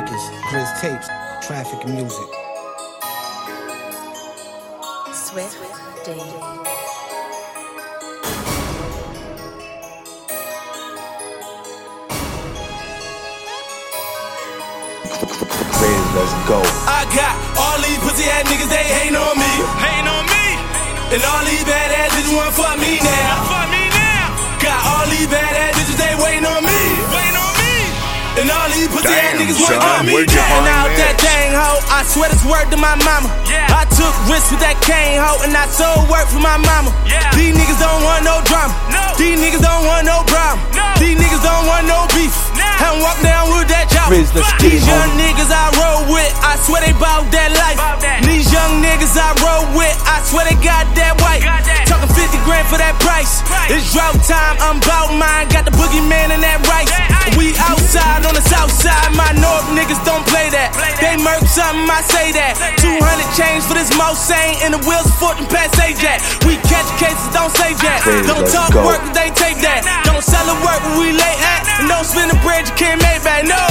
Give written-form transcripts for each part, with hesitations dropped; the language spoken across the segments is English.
Records, Grizz Tapes, Traffic Music. Swift Day. Let's go. I got all these pussy ass niggas, they hating on me. Hating on me. And all these bad ass bitches want fuck me now. Fuck me now. Got all these bad ass bitches, they waiting on me. Waiting on me. And all these pussy ass niggas want on me. Getting out that dang hoe, I swear it's word to my mama. Yeah. I took risks with that cane hoe, and I sold work for my mama. Yeah. These niggas don't want no drama. No. These niggas don't want no problem. No. These niggas don't want no beef. No. Haven't walked down with that chopper. These young niggas I roll with, I swear they bout that life. These young niggas I roll with, I swear they got that white. Talking 50 grand for that price. It's drought time, I'm bout mine. Got the boogeyman in that rice. We outside on the south side, my north niggas don't play that. They murk something, I say that. 200 change for this Mosaic, and the wheels for them past Ajax. We catch cases, don't say that. Don't talk work, they take that. Don't sell the work when we late at. And don't spend the bread, you can't make back, no.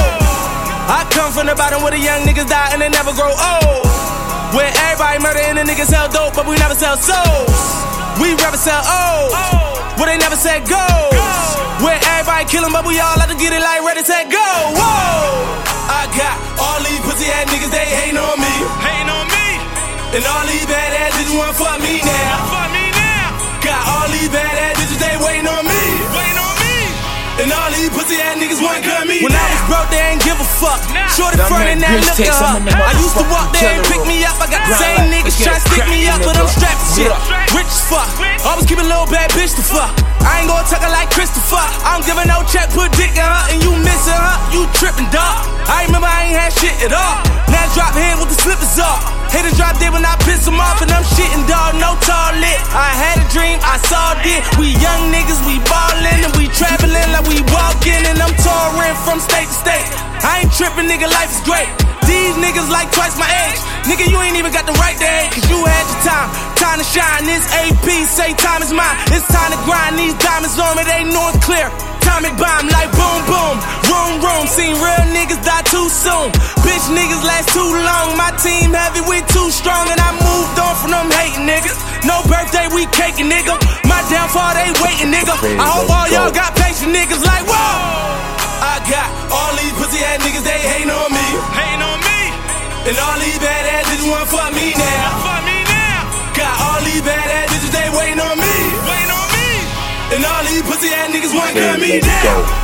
I come from the bottom where the young niggas die and they never grow old. Where everybody murder and the niggas sell dope, but we never sell souls. We rather sell O's, where they never said goes. Where everybody killin', but we all like to get it like ready, set, go. Whoa! I got all these pussy ass niggas, they hating on me. Hating on me. And all these bad ass bitches wanna fuck me now. Fuck me now. Got all these bad ass bitches, they waiting on me. Waiting on me. And all these pussy ass niggas wanna cut me. When I was broke, they ain't give a fuck. Shorty front and that look up. I used to walk there and pick me up. I got the same niggas tryna stick me up, but I'm strapped to shit. Rich as fuck. Always keep a little bad bitch to fuck. I ain't gonna talk her like Christopher. I don't give her no check, put dick in her, and you missing her, you trippin', dog. I remember I ain't had shit at all. Now drop head with the slippers off. Haters drop dead when I piss them off, and I'm shitting, dog, no tall lit. I had a dream, I saw it. We young niggas, we ballin', and we travelin' like we walkin', and I'm touring from state to state. I ain't trippin', nigga, life is great. These niggas like twice my age. Nigga, you ain't even got the right to hate, cause you had your time. Time to shine, this AP, say time is mine. It's time to grind, these diamonds on me, they know it's clear. Atomic bomb like boom boom, room room. Seen real niggas die too soon. Bitch niggas last too long. My team heavy, we too strong, and I moved on from them hating niggas. No birthday, we caking, nigga. My downfall, they waiting, nigga. I hope all y'all got patient niggas like whoa. I got all these pussy ass niggas, they hating on me. Hating on me. And all these bad ass bitches wanna fuck me now. Fuck me now. Got all these bad ass bitches, they waiting on me. Waiting on me. And all these pussy ass niggas wanna cut me down.